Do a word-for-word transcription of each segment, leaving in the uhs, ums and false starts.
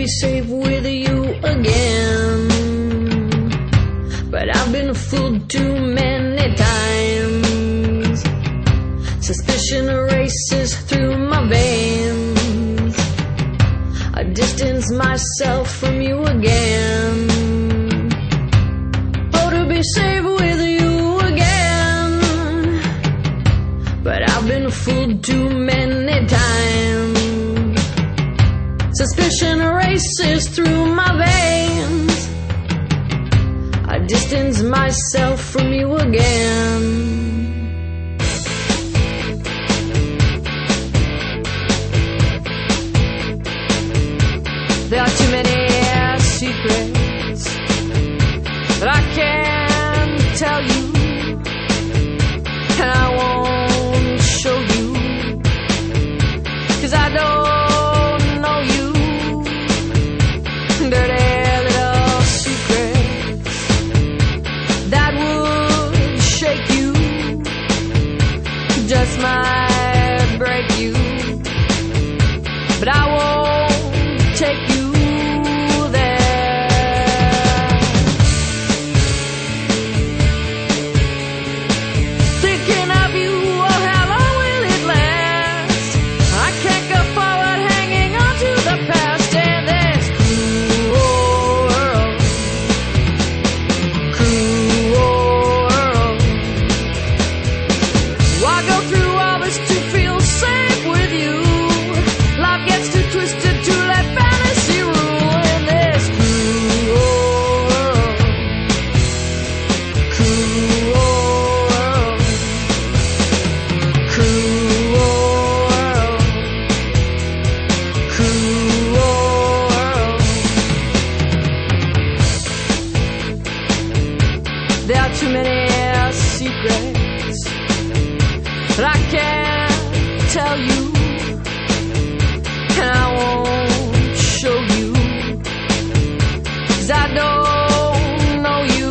be safe with you again. But I've been fooled too many times. Suspicion races through my veins. I distance myself from you again. Oh, to be safe with you again. But I've been fooled too many times. Suspicion races through my veins. I distance myself from you again. There are too many secrets that I can't tell you, and I won't show you, 'cause I don't know you. Dirty little secrets that would shake you, just might break you, but I won't take you there. Thinking of you, oh, how long will it last? I can't go forward, hanging on to the past, and this cruel world, cruel world. Why go through all this to feel safe with you? Life gets too twisted to let fantasy rule in this cruel world, cruel world, cruel world, cruel world. There are too many secrets that I can't tell you, and I won't show you, 'cause I don't know you.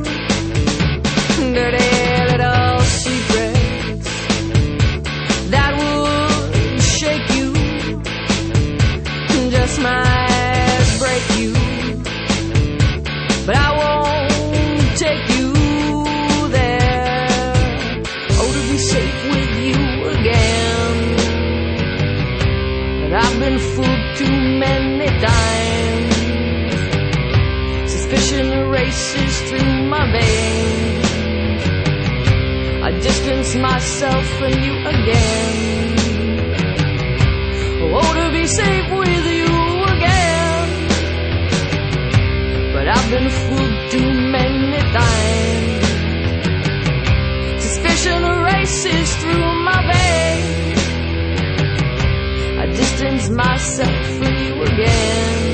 Dirty little secrets that would shake you, just might break you, but I won't take you there. Oh, to be safe with you again. But I've been fooled too many times. Suspicion races through my veins. I distance myself from you again. Oh, to be safe with you again. But I've been fooled too many times. Suspicion races through my veins. I distance myself from you again.